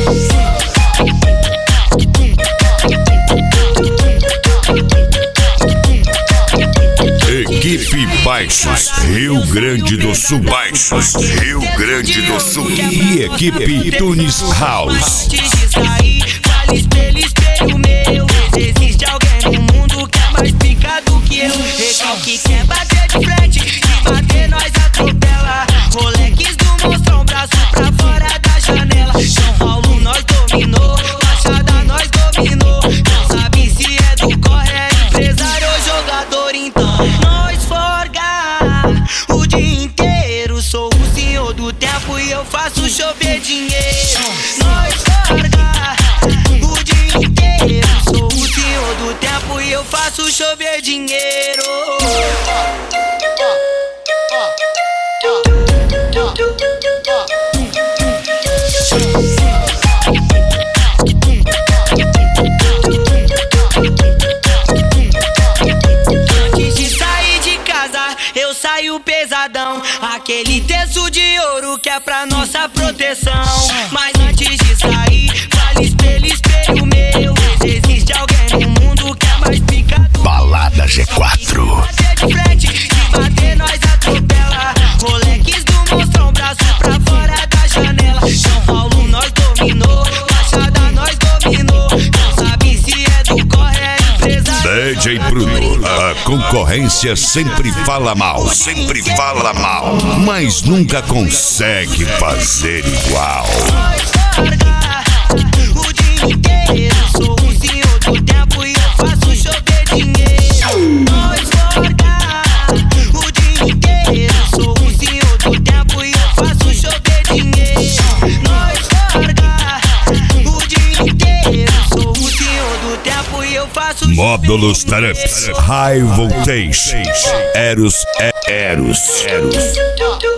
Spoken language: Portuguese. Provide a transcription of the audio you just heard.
Equipe Baixos, Rio Grande do Sul. Baixos, Rio Grande do Sul. E equipe Tunis House. Antes de sair, fale espelho, espelho meu. Existe alguém no mundo que é mais pica do que eu. Recalque quer bater de frente, se bater nós atropela. Moleques do monstrão, braço pra fora da janela. São Paulo nós dominou, Baixada nós dominou. Não sabe se é do corre, é empresário ou jogador, então nós forga o dia inteiro. Sou o senhor do tempo e eu faço chover dinheiro. Nós forga o dia inteiro. Sou o senhor do tempo e eu faço chover dinheiro. Antes de sair de casa, eu saio pesadão. Aquele terço de ouro que é pra nossa proteção. Mas antes de sair, fale espelho, espelho meu. Existe alguém no mundo que é mais pica do Balada G4. bater de frente, se bater nós atropela. Moleques do monstrão, braço pra fora da janela. São Paulo nós dominou, Baixada nós dominou. Não sabe se é do corre, é empresário. DJ Bruno, a concorrência sempre fala mal. Sempre fala mal, mas nunca consegue fazer igual. Nós forga o dia inteiro. Sou o senhor do tempo e eu faço chover dinheiro. Nós forga o dia inteiro. Sou o senhor do tempo e eu faço chover dinheiro. Nós forga o dia inteiro. Sou o senhor do tempo e eu faço Módulos Taramps, High Voltage, Eros.